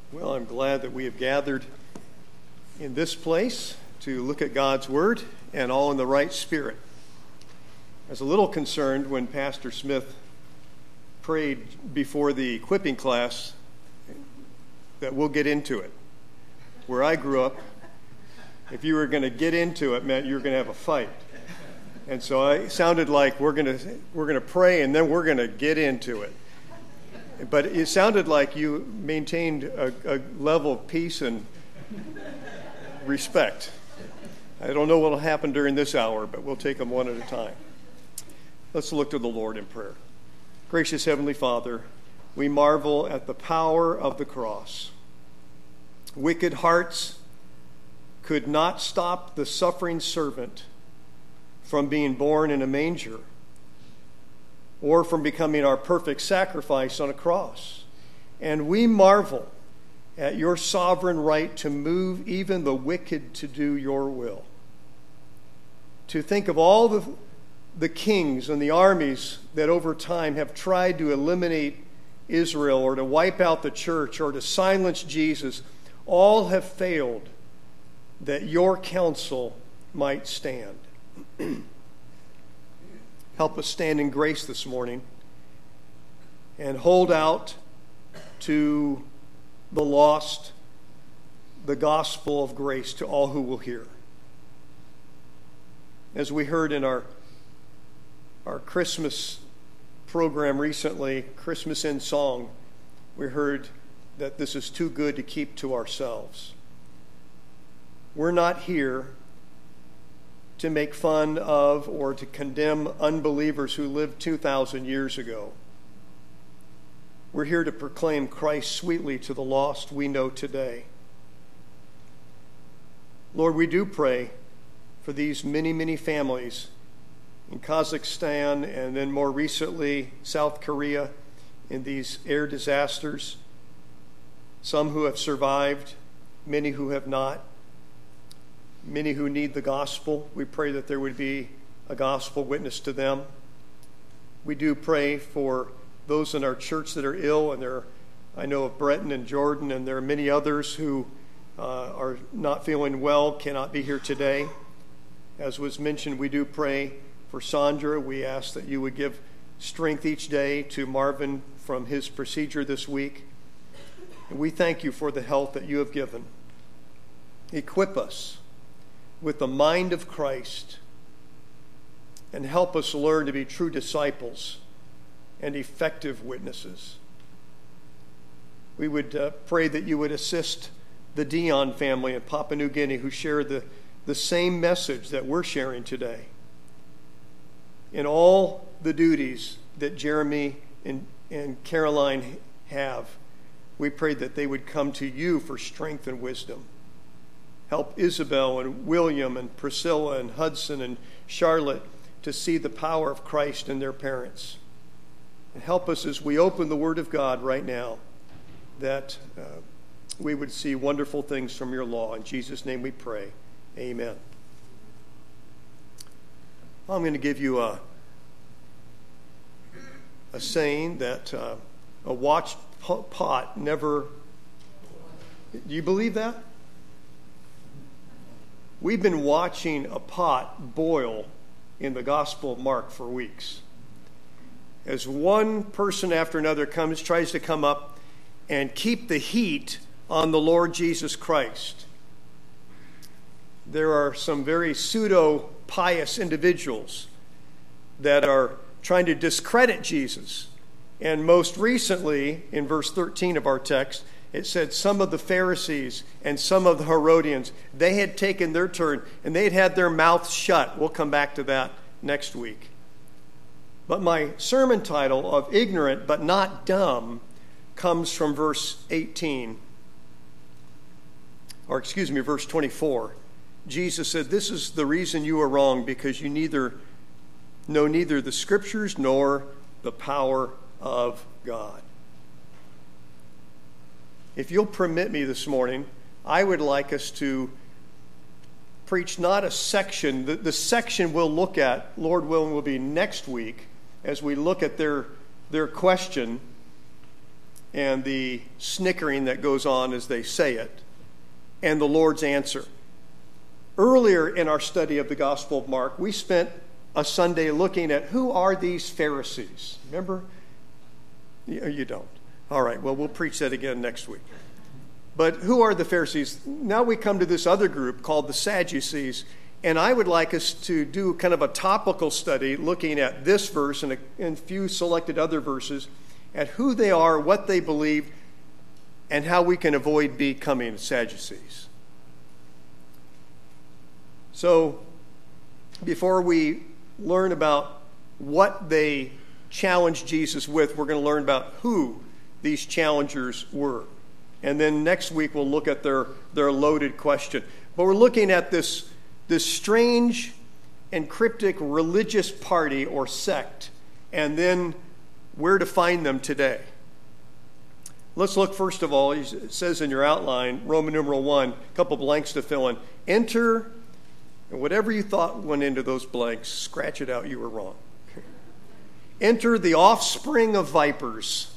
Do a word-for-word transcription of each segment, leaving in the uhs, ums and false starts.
Well, I'm glad that we have gathered in this place to look at God's Word, and all in the right spirit. I was a little concerned when Pastor Smith prayed before the equipping class that we'll get into it. Where I grew up, if you were going to get into it, meant you were going to have a fight. And so it sounded like we're going to we're going to pray and then we're going to get into it. But it sounded like you maintained a, a level of peace and respect. I don't know what will happen during this hour, but we'll take them one at a time. Let's look to the Lord in prayer. Gracious Heavenly Father, we marvel at the power of the cross. Wicked hearts could not stop the suffering servant from being born in a manger or from becoming our perfect sacrifice on a cross. And we marvel at your sovereign right to move even the wicked to do your will. To think of all the, the kings and the armies that over time have tried to eliminate Israel or to wipe out the church or to silence Jesus, all have failed that your counsel might stand. Help us stand in grace this morning and hold out to the lost the gospel of grace to all who will hear. As we heard in our, our Christmas program recently, Christmas in Song, we heard that this is too good to keep to ourselves. We're not here to make fun of or to condemn unbelievers who lived two thousand years ago. We're here to proclaim Christ sweetly to the lost we know today. Lord, we do pray for these many, many families in Kazakhstan and then more recently South Korea in these air disasters. Some who have survived, many who have not. Many who need the gospel. We pray that there would be a gospel witness to them. We do pray for those in our church that are ill, and there, I know of Breton and Jordan, and there are many others who uh, are not feeling well, cannot be here today. As was mentioned, we do pray for Sandra. We ask that you would give strength each day to Marvin from his procedure this week. And we thank you for the health that you have given. Equip us with the mind of Christ and help us learn to be true disciples and effective witnesses. We would uh, pray that you would assist the Dion family in Papua New Guinea who share the, the same message that we're sharing today. In all the duties that Jeremy and, and Caroline have, we pray that they would come to you for strength and wisdom. Help Isabel and William and Priscilla and Hudson and Charlotte to see the power of Christ in their parents. And help us as we open the Word of God right now that uh, we would see wonderful things from your law. In Jesus' name we pray. Amen. I'm going to give you a, a saying that uh, a watched pot never... Do you believe that? We've been watching a pot boil in the Gospel of Mark for weeks. As one person after another comes, tries to come up and keep the heat on the Lord Jesus Christ. There are some very pseudo-pious individuals that are trying to discredit Jesus. And most recently, in verse thirteen of our text, it said some of the Pharisees and some of the Herodians, they had taken their turn and they had had their mouths shut. We'll come back to that next week. But my sermon title of Ignorant but Not Dumb comes from verse eighteen. Or excuse me, verse twenty-four. Jesus said, "This is the reason you are wrong, because you neither know neither the Scriptures nor the power of God." If you'll permit me this morning, I would like us to preach not a section. The, the section we'll look at, Lord willing, will be next week as we look at their, their question and the snickering that goes on as they say it, and the Lord's answer. Earlier in our study of the Gospel of Mark, we spent a Sunday looking at who are these Pharisees. Remember? You don't. All right, well, we'll preach that again next week. But who are the Pharisees? Now we come to this other group called the Sadducees, and I would like us to do kind of a topical study looking at this verse and a, and a few selected other verses at who they are, what they believe, and how we can avoid becoming Sadducees. So, before we learn about what they challenged Jesus with, we're going to learn about who these challengers were. And then next week we'll look at their, their loaded question. But we're looking at this, this strange and cryptic religious party or sect, and then where to find them today. Let's look first of all, it says in your outline, Roman numeral one, a couple blanks to fill in. Enter, and whatever you thought went into those blanks, scratch it out, you were wrong. Enter the offspring of vipers.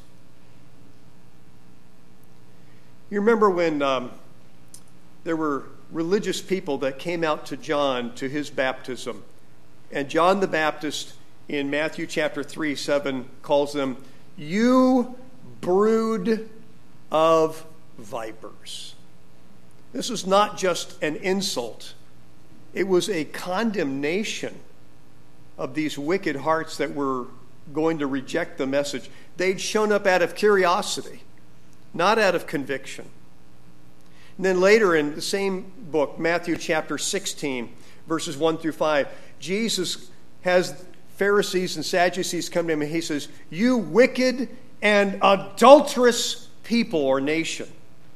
You remember when um, there were religious people that came out to John to his baptism, and John the Baptist in Matthew chapter three, seven calls them, "You brood of vipers." This was not just an insult. It was a condemnation of these wicked hearts that were going to reject the message. They'd shown up out of curiosity, not out of conviction. And then later in the same book, Matthew chapter sixteen, verses one through five, Jesus has Pharisees and Sadducees come to him and he says, "You wicked and adulterous people or nation."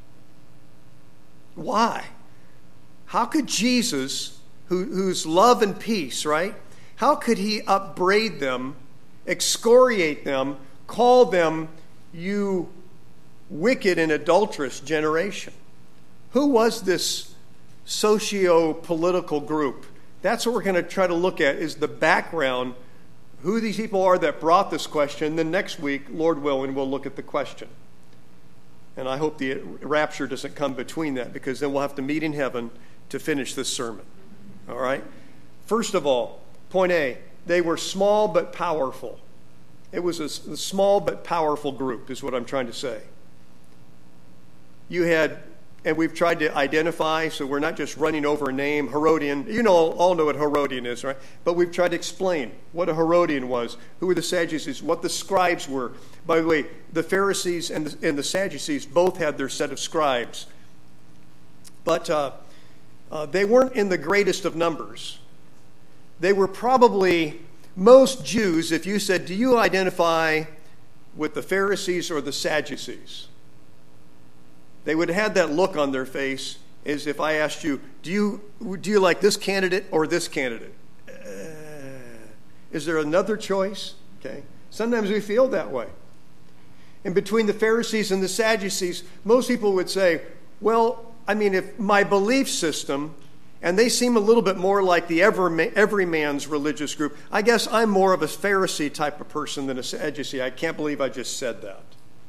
Why? How could Jesus, who, who's love and peace, right? How could he upbraid them, excoriate them, call them, "You wicked and adulterous generation"? Who was this socio-political group? That's what we're going to try to look at, is the background, who these people are that brought this question. Then next week, Lord willing, we'll look at the question. And I hope the rapture doesn't come between that, because then we'll have to meet in heaven to finish this sermon. All right? First of all, point A, they were small but powerful. It was a, a small but powerful group, is what I'm trying to say. You had, and we've tried to identify, so we're not just running over a name, Herodian. You know, all know what Herodian is, right? But we've tried to explain what a Herodian was, who were the Sadducees, what the scribes were. By the way, the Pharisees and the, and the Sadducees both had their set of scribes. But uh, uh, they weren't in the greatest of numbers. They were probably, most Jews, if you said, "Do you identify with the Pharisees or the Sadducees?" They would have had that look on their face as if I asked you, do you, do you like this candidate or this candidate? Uh, is there another choice? Okay. Sometimes we feel that way. And between the Pharisees and the Sadducees, most people would say, well, I mean, if my belief system, and they seem a little bit more like the everyman's religious group, I guess I'm more of a Pharisee type of person than a Sadducee. I can't believe I just said that.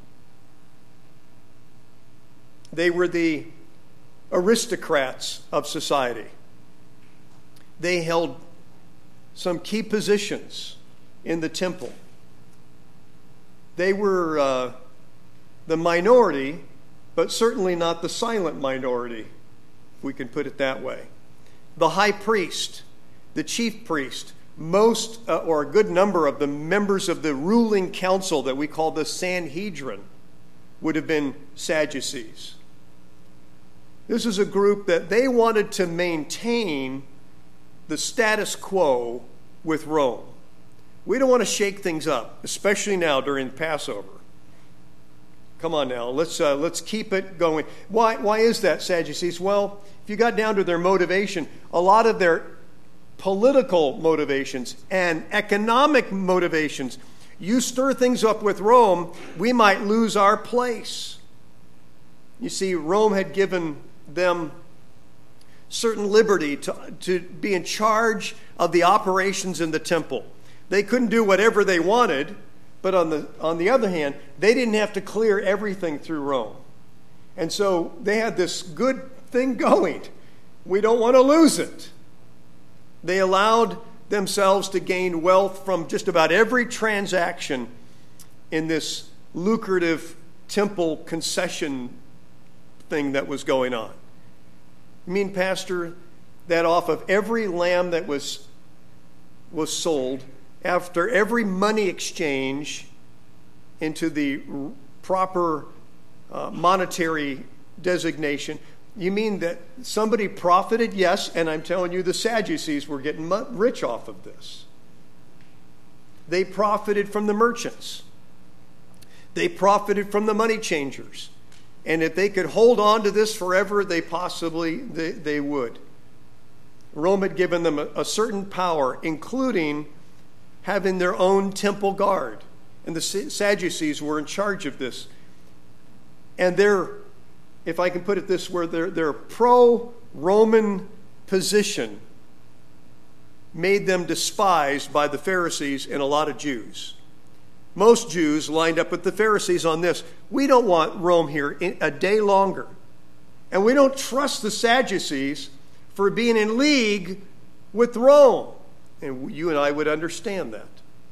They were the aristocrats of society. They held some key positions in the temple. They were uh, the minority, but certainly not the silent minority, if we can put it that way. The high priest, the chief priest, most uh, or a good number of the members of the ruling council that we call the Sanhedrin would have been Sadducees. This is a group that they wanted to maintain the status quo with Rome. We don't want to shake things up, especially now during Passover. Come on now, let's uh, let's keep it going. Why why is that, Sadducees? Well, if you got down to their motivation, a lot of their political motivations and economic motivations, you stir things up with Rome, we might lose our place. You see, Rome had given them certain liberty to, to be in charge of the operations in the temple. They couldn't do whatever they wanted, But on the, on the other hand, they didn't have to clear everything through Rome. And so they had this good thing going. We don't want to lose it. They allowed themselves to gain wealth from just about every transaction in this lucrative temple concession thing that was going on. You mean, Pastor, that off of every lamb that was, was sold, after every money exchange into the proper uh, monetary designation, you mean that somebody profited? Yes, and I'm telling you the Sadducees were getting rich off of this. They profited from the merchants. They profited from the money changers. And if they could hold on to this forever, they possibly they, they would. Rome had given them a, a certain power, including having their own temple guard. And the Sadducees were in charge of this. And their, if I can put it this way, their, their pro-Roman position made them despised by the Pharisees and a lot of Jews. Most Jews lined up with the Pharisees on this. We don't want Rome here a day longer. And we don't trust the Sadducees for being in league with Rome. And you and I would understand that.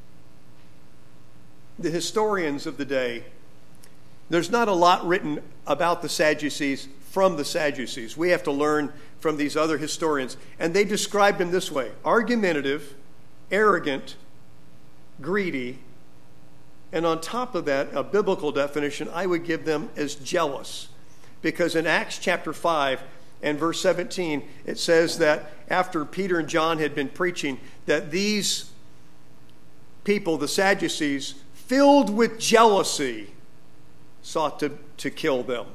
The historians of the day, there's not a lot written about the Sadducees from the Sadducees. We have to learn from these other historians. And they described them this way: argumentative, arrogant, greedy, and on top of that, a biblical definition, I would give them as jealous. Because in Acts chapter five and verse seventeen, it says that after Peter and John had been preaching, that these people, the Sadducees, filled with jealousy, sought to, to kill them.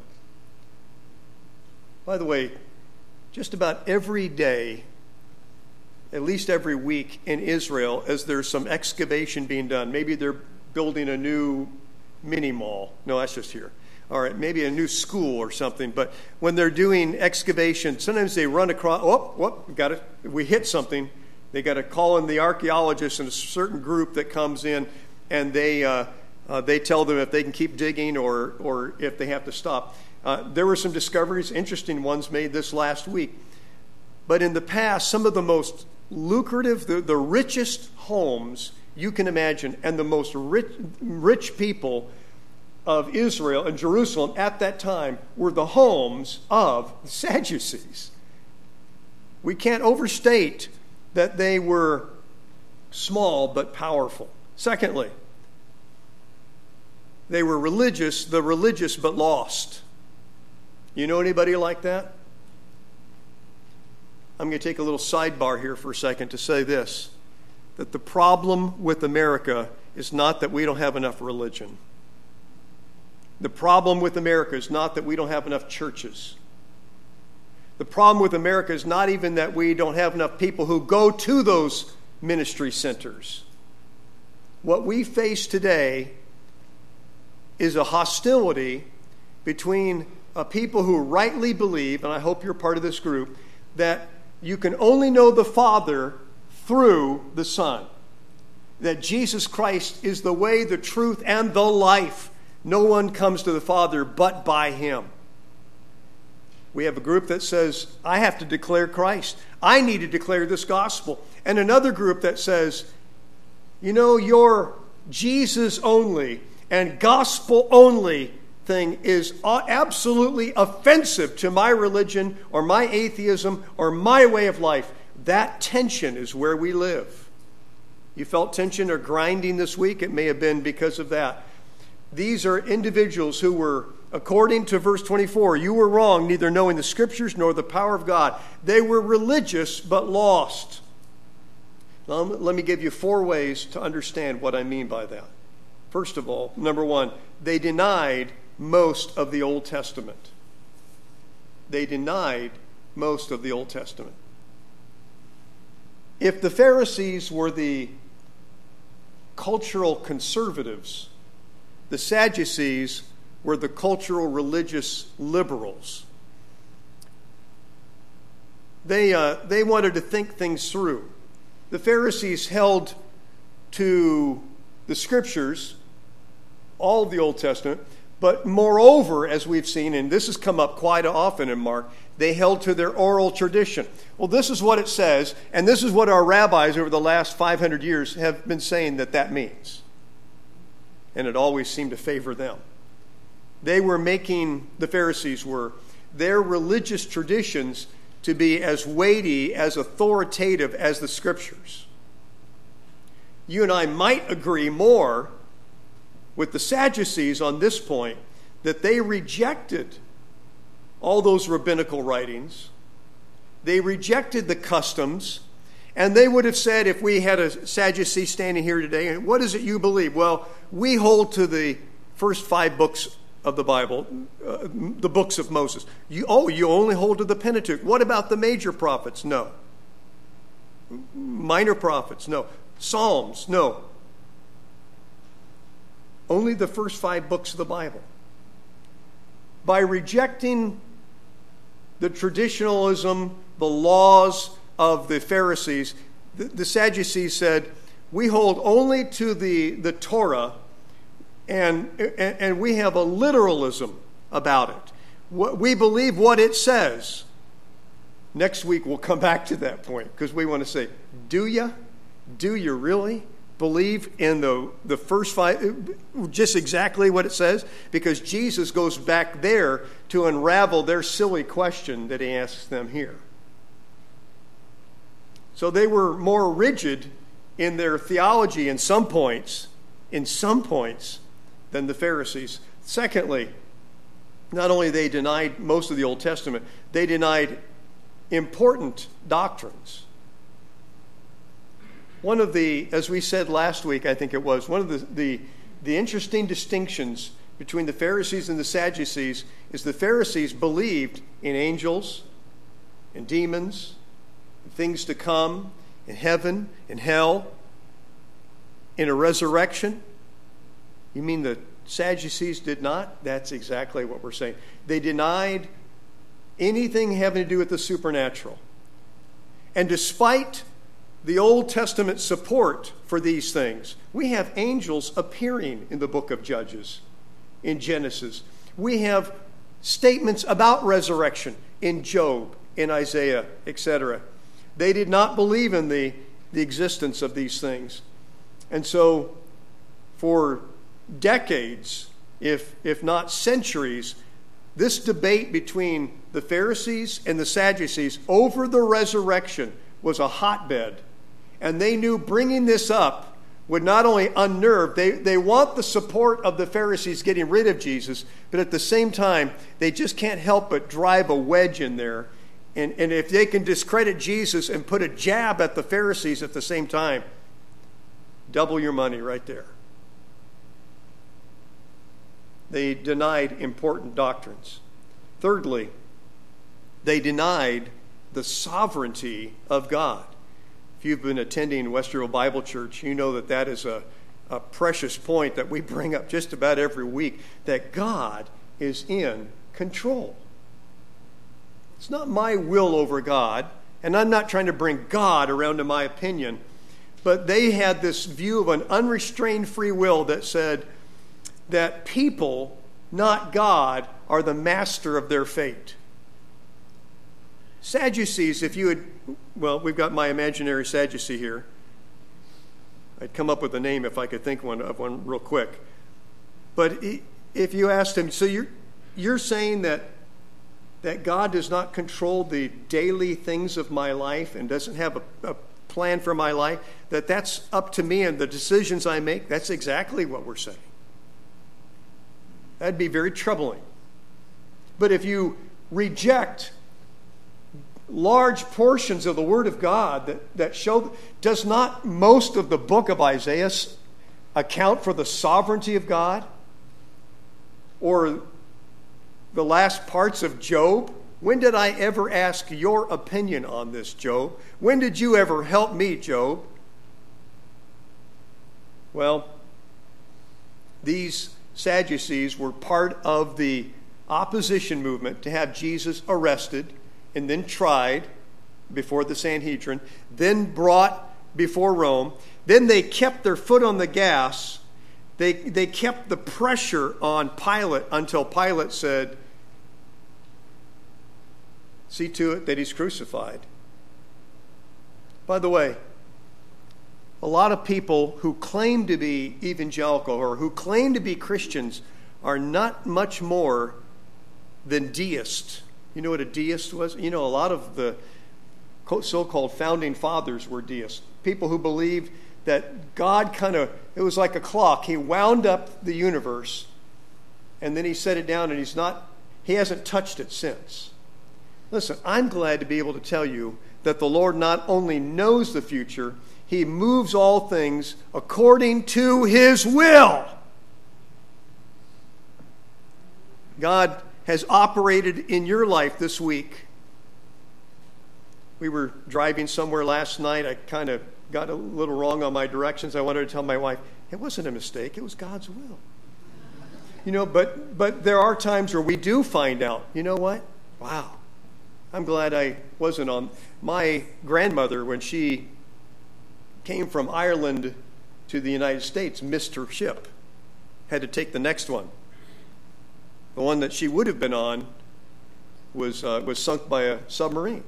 By the way, just about every day, at least every week in Israel, as there's some excavation being done, maybe they're building a new mini mall. No, that's just here. All right, maybe a new school or something. But when they're doing excavation, sometimes they run across, oh, whoop, got it. We hit something. They got to call in the archaeologists and a certain group that comes in, and they uh, uh, they tell them if they can keep digging or or if they have to stop. Uh, there were some discoveries, interesting ones, made this last week. But in the past, some of the most lucrative, the, the richest homes you can imagine, and the most rich, rich people of Israel and Jerusalem at that time were the homes of the Sadducees. We can't overstate that they were small but powerful. Secondly, they were religious, the religious but lost. You know anybody like that? I'm going to take a little sidebar here for a second to say this, that the problem with America is not that we don't have enough religion. The problem with America is not that we don't have enough churches. The problem with America is not even that we don't have enough people who go to those ministry centers. What we face today is a hostility between a people who rightly believe, and I hope you're part of this group, that you can only know the Father through the Son. That Jesus Christ is the way, the truth, and the life. No one comes to the Father but by Him. We have a group that says, I have to declare Christ. I need to declare this gospel. And another group that says, you know, your Jesus only and gospel only thing is absolutely offensive to my religion or my atheism or my way of life. That tension is where we live. You felt tension or grinding this week? It may have been because of that. These are individuals who were, according to verse twenty-four, you were wrong, neither knowing the Scriptures nor the power of God. They were religious but lost. Now, let me give you four ways to understand what I mean by that. First of all, number one, they denied most of the Old Testament. They denied most of the Old Testament. If the Pharisees were the cultural conservatives, the Sadducees were the cultural religious liberals. They, uh, they wanted to think things through. The Pharisees held to the Scriptures all of the Old Testament. But moreover, as we've seen, and this has come up quite often in Mark, they held to their oral tradition. Well, this is what it says, and this is what our rabbis over the last five hundred years have been saying that that means. And it always seemed to favor them. They were making, the Pharisees were, their religious traditions to be as weighty, as authoritative as the Scriptures. You and I might agree more with the Sadducees on this point, that they rejected all those rabbinical writings. They rejected the customs, and they would have said, if we had a Sadducee standing here today, what is it you believe? Well, we hold to the first five books of the Bible, uh, the books of Moses. You, oh, you only hold to the Pentateuch. What about the major prophets? No. Minor prophets? No. Psalms? No. Only the first five books of the Bible. By rejecting the traditionalism, the laws of the Pharisees, the, the Sadducees said, we hold only to the, the Torah, and, and, and we have a literalism about it. What, we believe what it says. Next week we'll come back to that point, because we want to say, do you? Do you really believe in the, the first five, just exactly what it says? Because Jesus goes back there to unravel their silly question that he asks them here. So they were more rigid in their theology in some points, in some points, than the Pharisees. Secondly, not only they denied most of the Old Testament, they denied important doctrines. One of the, as we said last week, I think it was, one of the, the, the interesting distinctions between the Pharisees and the Sadducees is the Pharisees believed in angels, in demons, in things to come, in heaven, in hell, in a resurrection. You mean the Sadducees did not? That's exactly what we're saying. They denied anything having to do with the supernatural. And despite the Old Testament support for these things, we have angels appearing in the book of Judges, in Genesis. We have statements about resurrection in Job, in Isaiah, et cetera. They did not believe in the, the existence of these things. And so for decades, if, if not centuries, this debate between the Pharisees and the Sadducees over the resurrection was a hotbed. And they knew bringing this up would not only unnerve, they, they want the support of the Pharisees getting rid of Jesus, but at the same time, they just can't help but drive a wedge in there. And, and if they can discredit Jesus and put a jab at the Pharisees at the same time, double your money right there. They denied important doctrines. Thirdly, they denied the sovereignty of God. If you've been attending Westerville Bible Church, you know that that is a, a precious point that we bring up just about every week, that God is in control. It's not my will over God, and I'm not trying to bring God around to my opinion, but they had this view of an unrestrained free will that said that people, not God, are the master of their fate. Sadducees, if you had, well, we've got my imaginary Sadducee here. I'd come up with a name if I could think one of one real quick. But if you asked him, so you're you're saying that that God does not control the daily things of my life and doesn't have a, a plan for my life, that that's up to me and the decisions I make? That's exactly what we're saying. That'd be very troubling. But if you reject large portions of the Word of God that, that show, does not most of the book of Isaiah account for the sovereignty of God? Or the last parts of Job? When did I ever ask your opinion on this, Job? When did you ever help me, Job? Well, these Sadducees were part of the opposition movement to have Jesus arrested and then tried before the Sanhedrin, then brought before Rome. Then they kept their foot on the gas. They, they kept the pressure on Pilate until Pilate said, see to it that he's crucified. By the way, a lot of people who claim to be evangelical or who claim to be Christians are not much more than deists. You know what a deist was? You know, a lot of the so-called founding fathers were deists. People who believed that God kind of, it was like a clock. He wound up the universe, and then he set it down, and he's not, he hasn't touched it since. Listen, I'm glad to be able to tell you that the Lord not only knows the future, he moves all things according to his will. God has operated in your life this week. We were driving somewhere last night. I kind of got a little wrong on my directions. I wanted to tell my wife, it wasn't a mistake. It was God's will. You know, but but there are times where we do find out, you know what? Wow. I'm glad I wasn't on. My grandmother, when she came from Ireland to the United States, missed her ship. Had to take the next one. The one that she would have been on was uh, was sunk by a submarine.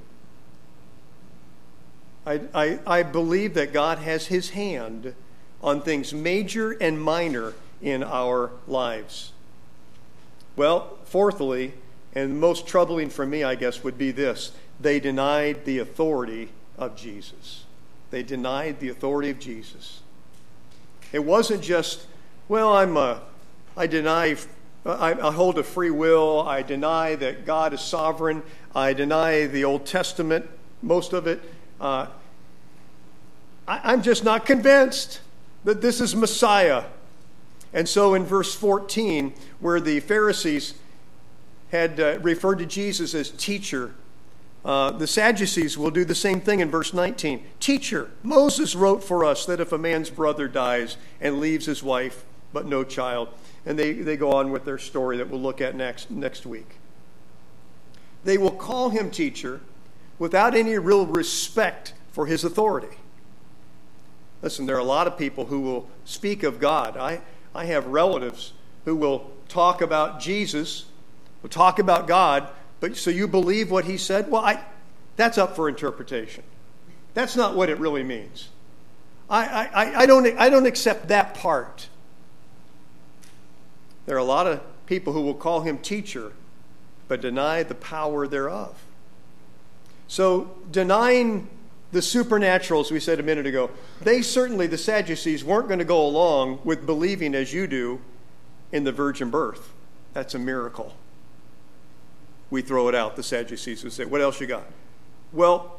I, I, I believe that God has his hand on things major and minor in our lives. Well, fourthly, and most troubling for me, I guess, would be this. They denied the authority of Jesus. They denied the authority of Jesus. It wasn't just, well, I'm a, I deny, I, I hold a free will. I deny that God is sovereign. I deny the Old Testament, most of it. Uh, I, I'm just not convinced that this is Messiah. And so in verse fourteen, where the Pharisees had uh, referred to Jesus as teacher, uh, the Sadducees will do the same thing in verse nineteen. Teacher, Moses wrote for us that if a man's brother dies and leaves his wife but no child, and they, they go on with their story that we'll look at next, next week. They will call him teacher without any real respect for his authority. Listen, there are a lot of people who will speak of God. I, I have relatives who will talk about Jesus, will talk about God, but so you believe what he said? Well, I, that's up for interpretation. That's not what it really means. I, I, I, don't, I don't accept that part. There are a lot of people who will call him teacher, but deny the power thereof. So denying the supernatural, as we said a minute ago, they certainly, the Sadducees, weren't going to go along with believing as you do in the virgin birth. That's a miracle. We throw it out. The Sadducees would say, what else you got? Well,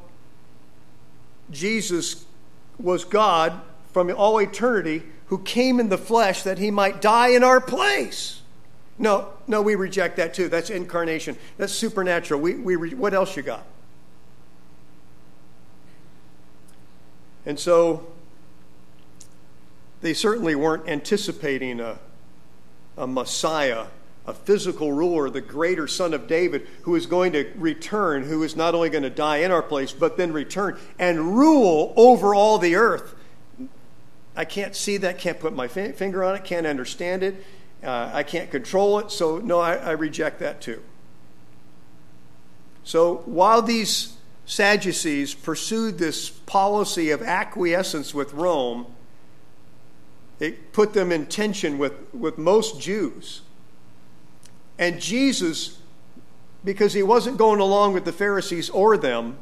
Jesus was God from all eternity who came in the flesh that he might die in our place. No, no, we reject that too. That's incarnation. That's supernatural. We, we, what else you got? And so they certainly weren't anticipating a, a Messiah, a physical ruler, the greater Son of David, who is going to return, who is not only going to die in our place, but then return and rule over all the earth. I can't see that, can't put my finger on it, can't understand it. Uh, I can't control it, so no, I, I reject that too. So while these Sadducees pursued this policy of acquiescence with Rome, it put them in tension with, with most Jews. And Jesus, because he wasn't going along with the Pharisees or them,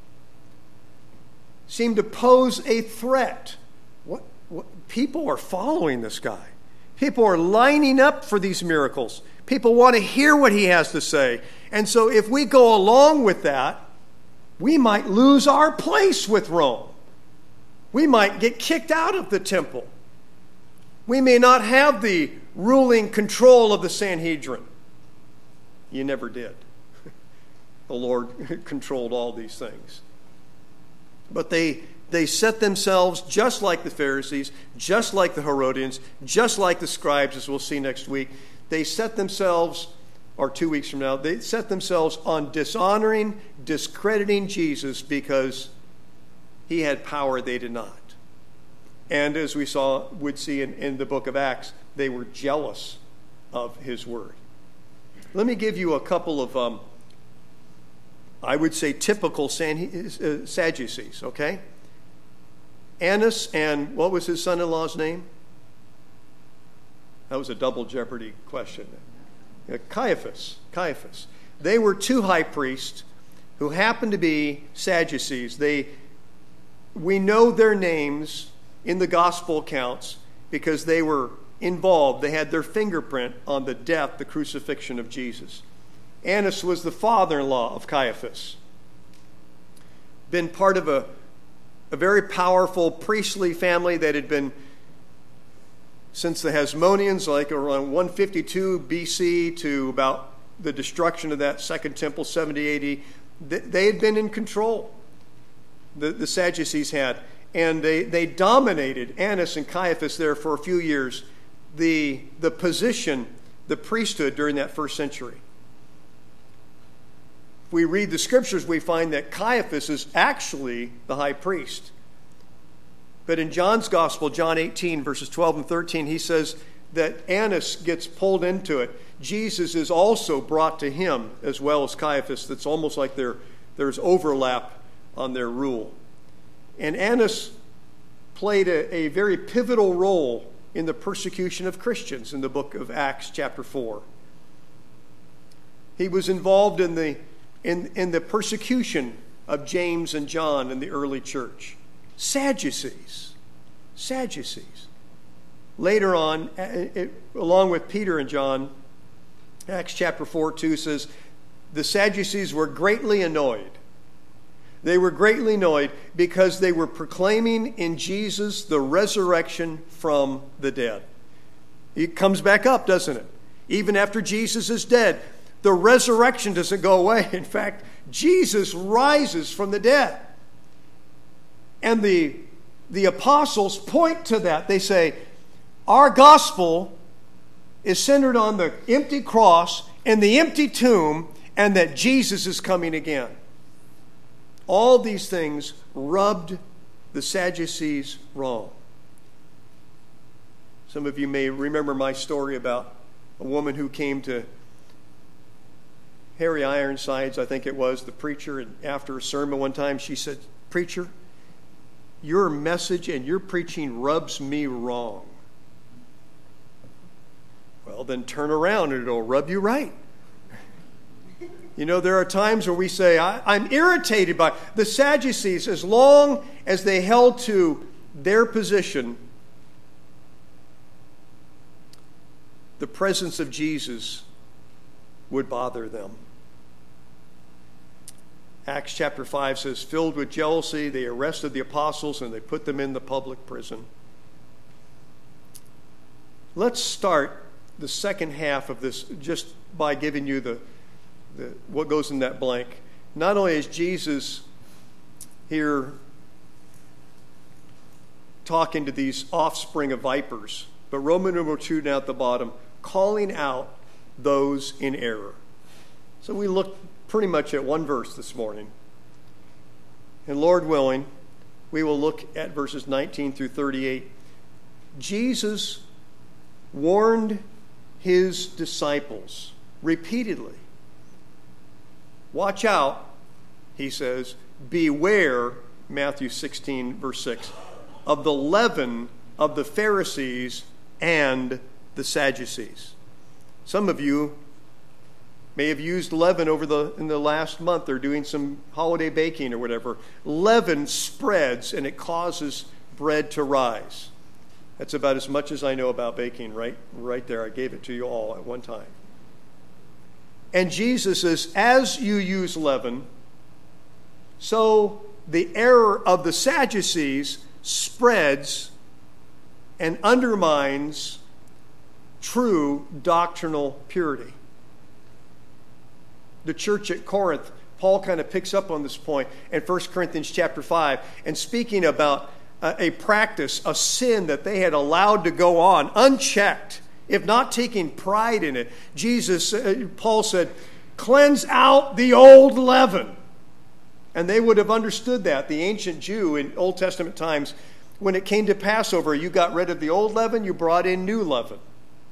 seemed to pose a threat. What, what people are following this guy. People are lining up for these miracles. People want to hear what he has to say. And so if we go along with that, we might lose our place with Rome. We might get kicked out of the temple. We may not have the ruling control of the Sanhedrin. You never did. The Lord controlled all these things. But they, they set themselves, just like the Pharisees, just like the Herodians, just like the scribes, as we'll see next week, they set themselves, or two weeks from now, they set themselves on dishonoring, discrediting Jesus because he had power they did not. And as we saw, would see in, in the book of Acts, they were jealous of his word. Let me give you a couple of, um, I would say, typical Sadducees, okay? Annas and what was his son-in-law's name? That was a double jeopardy question. Uh, Caiaphas. Caiaphas. They were two high priests who happened to be Sadducees. They, we know their names in the gospel accounts because they were involved. They had their fingerprint on the death, the crucifixion of Jesus. Annas was the father-in-law of Caiaphas. Been part of a, a very powerful priestly family that had been, since the Hasmoneans, like around one fifty-two B C to about the destruction of that second temple, seventy A D, they had been in control. The, the Sadducees had. And they, they dominated, Annas and Caiaphas there for a few years, the, the position, the priesthood during that first century. If we read the scriptures, we find that Caiaphas is actually the high priest. But in John's gospel, John eighteen, verses twelve and thirteen, he says that Annas gets pulled into it. Jesus is also brought to him as well as Caiaphas. That's almost like there, there's overlap on their rule. And Annas played a, a very pivotal role in the persecution of Christians in the book of Acts chapter four. He was involved in the, in, in the persecution of James and John in the early church. Sadducees. Sadducees. Later on, it, along with Peter and John, Acts chapter four two says, the Sadducees were greatly annoyed. They were greatly annoyed because they were proclaiming in Jesus the resurrection from the dead. It comes back up, doesn't it? Even after Jesus is dead, the resurrection doesn't go away. In fact, Jesus rises from the dead. And the, the apostles point to that. They say, our gospel is centered on the empty cross and the empty tomb, and that Jesus is coming again. All these things rubbed the Sadducees wrong. Some of you may remember my story about a woman who came to Harry Ironsides, I think it was, the preacher, and after a sermon one time she said, "Preacher, your message and your preaching rubs me wrong." Well, then turn around and it'll rub you right. You know, there are times where we say, I, I'm irritated by the Sadducees. As long as they held to their position, the presence of Jesus would bother them. Acts chapter five says, filled with jealousy, they arrested the apostles and they put them in the public prison. Let's start the second half of this just by giving you the The, what goes in that blank. Not only is Jesus here talking to these offspring of vipers, but Roman number two down at the bottom, calling out those in error. So we look pretty much at one verse this morning. And Lord willing, we will look at verses nineteen through thirty-eight. Jesus warned his disciples repeatedly. Watch out, he says, beware, Matthew sixteen, verse six, of the leaven of the Pharisees and the Sadducees. Some of you may have used leaven over the in the last month. They're doing some holiday baking or whatever. Leaven spreads and it causes bread to rise. That's about as much as I know about baking, right? Right there. I gave it to you all at one time. And Jesus says, as you use leaven, so the error of the Sadducees spreads and undermines true doctrinal purity. The church at Corinth, Paul kind of picks up on this point in First Corinthians chapter five, and speaking about a, a practice, a sin that they had allowed to go on unchecked, if not taking pride in it. Jesus, uh, Paul said, cleanse out the old leaven. And they would have understood that. The ancient Jew in Old Testament times when it came to Passover, you got rid of the old leaven, you brought in new leaven.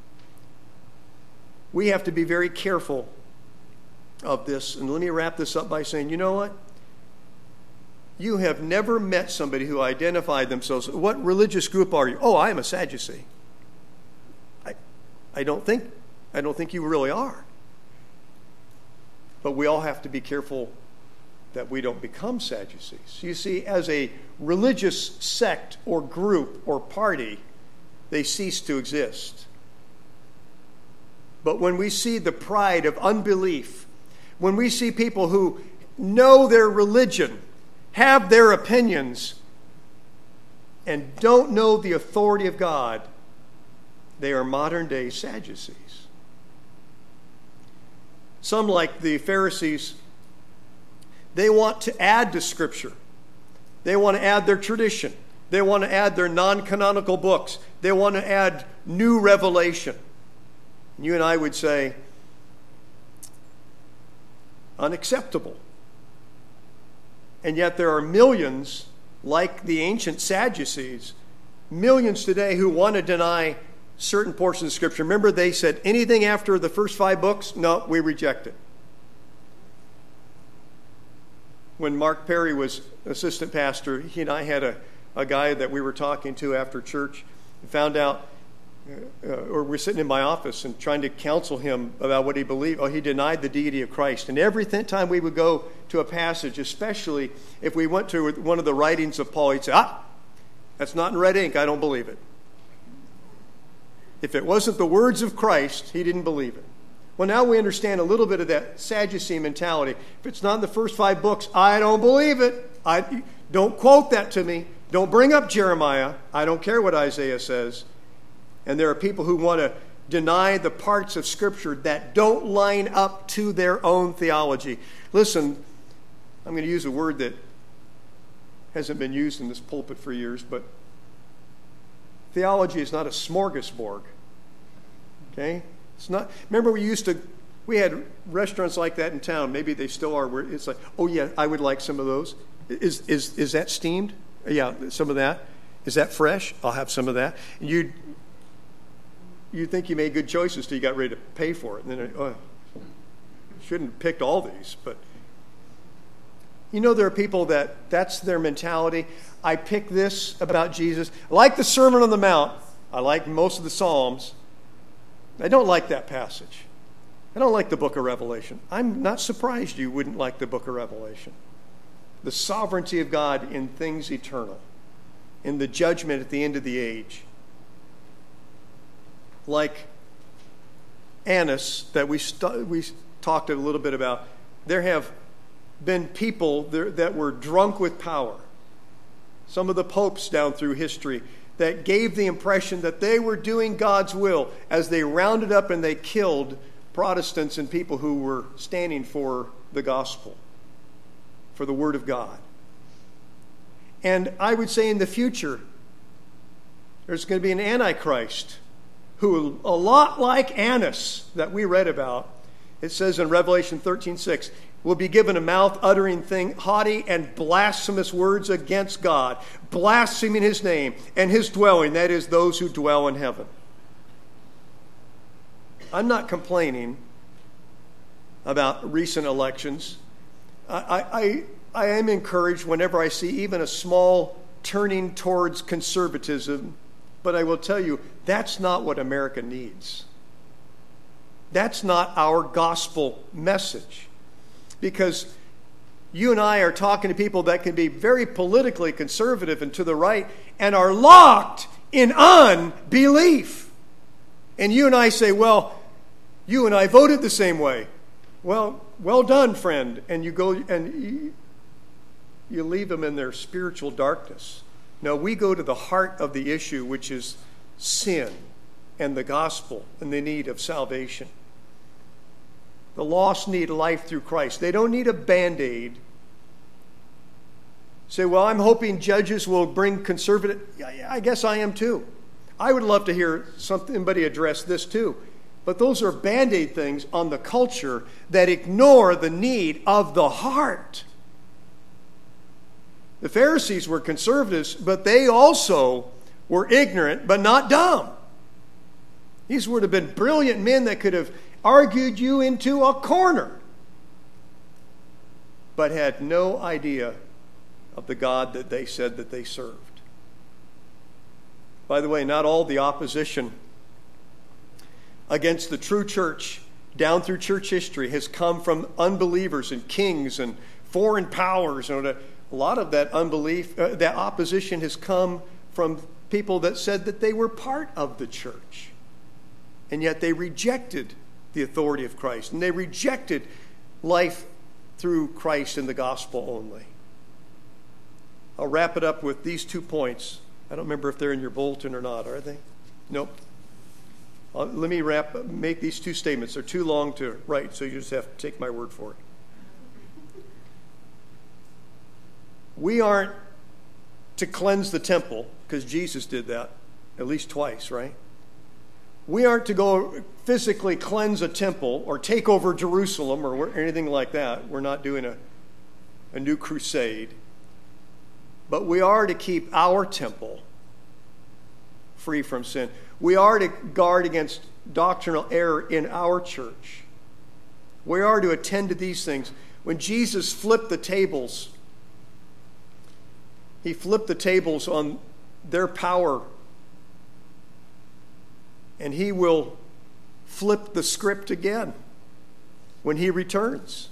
We have to be very careful of this. And let me wrap this up by saying, you know what? You have never met somebody who identified themselves. What religious group are you? Oh, I am a Sadducee. I, I don't think, I don't think you really are. But we all have to be careful that we don't become Sadducees. You see, as a religious sect or group or party, they cease to exist. But when we see the pride of unbelief, when we see people who know their religion, have their opinions, and don't know the authority of God, they are modern-day Sadducees. Some, like the Pharisees, they want to add to Scripture. They want to add their tradition. They want to add their non-canonical books. They want to add new revelation. You and I would say, unacceptable. And yet there are millions, like the ancient Sadducees, millions today who want to deny certain portions of Scripture. Remember, they said anything after the first five books, no, we reject it. When Mark Perry was assistant pastor, he and I had a, a guy that we were talking to after church and found out, uh, or we're sitting in my office and trying to counsel him about what he believed. Oh, he denied the deity of Christ. And every th- time we would go to a passage, especially if we went to one of the writings of Paul, he'd say, ah, that's not in red ink, I don't believe it. If it wasn't the words of Christ, he didn't believe it. Well, now we understand a little bit of that Sadducee mentality. If it's not in the first five books, I don't believe it. I don't quote that to me. Don't bring up Jeremiah. I don't care what Isaiah says. And there are people who want to deny the parts of Scripture that don't line up to their own theology. Listen, I'm going to use a word that hasn't been used in this pulpit for years, but theology is not a smorgasbord. Okay? It's not. Remember, we used to, we had restaurants like that in town. Maybe they still are. Where it's like, oh yeah, I would like some of those. Is is is that steamed? Yeah, some of that. Is that fresh? I'll have some of that. You you think you made good choices till you got ready to pay for it, and then oh, shouldn't have picked all these. But you know, there are people that that's their mentality. I pick this about Jesus. I like the Sermon on the Mount. I like most of the Psalms. I don't like that passage. I don't like the book of Revelation. I'm not surprised you wouldn't like the book of Revelation. The sovereignty of God in things eternal, in the judgment at the end of the age. Like Annas that we st- we talked a little bit about, there have been people there that were drunk with power. Some of the popes down through history that gave the impression that they were doing God's will as they rounded up and they killed Protestants and people who were standing for the gospel, for the Word of God. And I would say in the future, there's going to be an Antichrist who, a lot like Annas that we read about, it says in Revelation thirteen six, will be given a mouth uttering thing, haughty and blasphemous words against God, blaspheming His name and His dwelling, that is, those who dwell in heaven. I'm not complaining about recent elections. I, I, I am encouraged whenever I see even a small turning towards conservatism, but I will tell you, that's not what America needs. That's not our gospel message. Because you and I are talking to people that can be very politically conservative and to the right and are locked in unbelief. And you and I say, well, you and I voted the same way. Well, well done, friend. And you go and you, you leave them in their spiritual darkness. No, we go to the heart of the issue, which is sin and the gospel and the need of salvation. The lost need life through Christ. They don't need a Band-Aid. Say, well, I'm hoping judges will bring conservative. I guess I am too. I would love to hear somebody address this too. But those are Band-Aid things on the culture that ignore the need of the heart. The Pharisees were conservatives, but they also were ignorant, but not dumb. These would have been brilliant men that could have argued you into a corner, but had no idea of the God that they said that they served. By the way, not all the opposition against the true church down through church history has come from unbelievers and kings and foreign powers. And a lot of that unbelief, uh, that opposition has come from people that said that they were part of the church. And yet they rejected the authority of Christ. And they rejected life through Christ and the gospel only. I'll wrap it up with these two points. I don't remember if they're in your bulletin or not, are they? Nope. Uh, let me wrap, make these two statements. They're too long to write, so you just have to take my word for it. We aren't to cleanse the temple, because Jesus did that at least twice, right? We aren't to go physically cleanse a temple or take over Jerusalem or anything like that. We're not doing a, a new crusade. But we are to keep our temple free from sin. We are to guard against doctrinal error in our church. We are to attend to these things. When Jesus flipped the tables, he flipped the tables on their power, and he will flip the script again when he returns.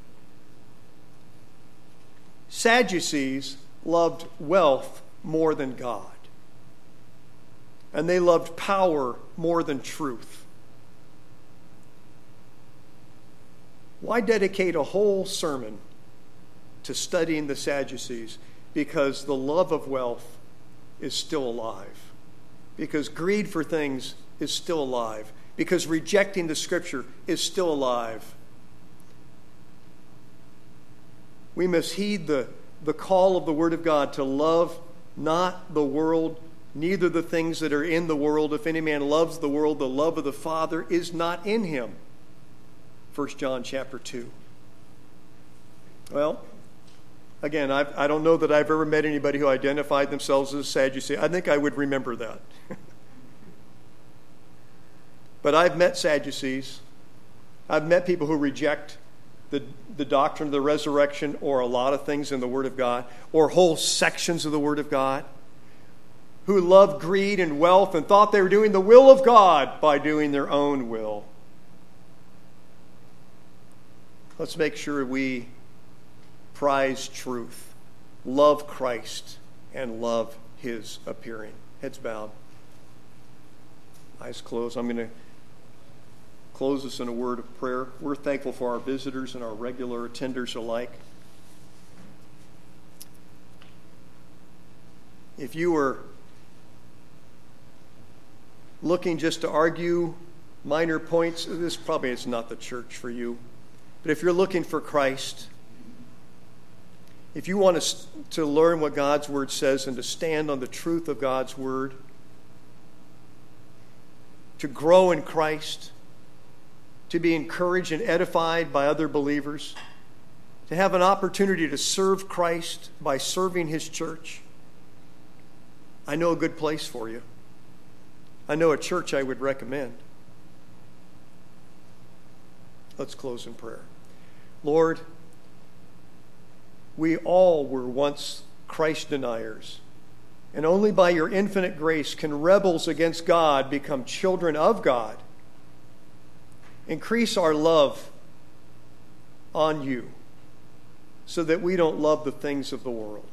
Sadducees loved wealth more than God. And they loved power more than truth. Why dedicate a whole sermon to studying the Sadducees? Because the love of wealth is still alive. Because greed for things is still alive. Because rejecting the Scripture is still alive. We must heed the the call of the Word of God to love not the world, neither the things that are in the world. If any man loves the world, the love of the Father is not in him. First John chapter two. Well, again, I've, I don't know that I've ever met anybody who identified themselves as a Sadducee. I think I would remember that. But I've met Sadducees. I've met people who reject The, the doctrine of the resurrection, or a lot of things in the Word of God, or whole sections of the Word of God, who loved greed and wealth and thought they were doing the will of God by doing their own will. Let's make sure we prize truth, love Christ, and love His appearing. Heads bowed, eyes closed. I'm going to close us in a word of prayer. We're thankful for our visitors and our regular attenders alike. If you were looking just to argue minor points, this probably is not the church for you. But if you're looking for Christ, if you want to, to learn what God's Word says and to stand on the truth of God's Word, to grow in Christ, to be encouraged and edified by other believers, to have an opportunity to serve Christ by serving His church, I know a good place for you. I know a church I would recommend. Let's close in prayer. Lord, we all were once Christ deniers, and only by your infinite grace can rebels against God become children of God. Increase our love on you so that we don't love the things of the world.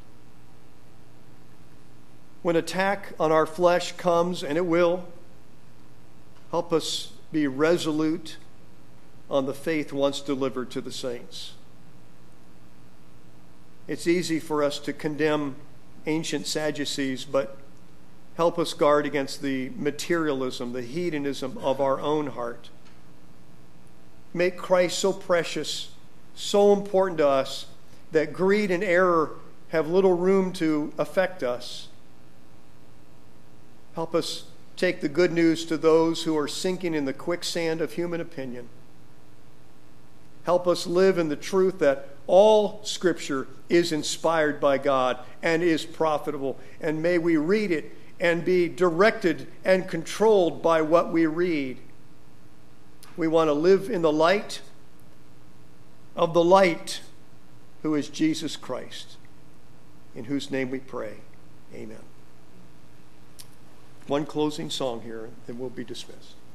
When attack on our flesh comes, and it will, help us be resolute on the faith once delivered to the saints. It's easy for us to condemn ancient Sadducees, but help us guard against the materialism, the hedonism of our own heart. Make Christ so precious, so important to us, that greed and error have little room to affect us. Help us take the good news to those who are sinking in the quicksand of human opinion. Help us live in the truth that all Scripture is inspired by God and is profitable. And may we read it and be directed and controlled by what we read. We want to live in the light of the light, who is Jesus Christ, in whose name we pray. Amen. One closing song here, then we'll be dismissed.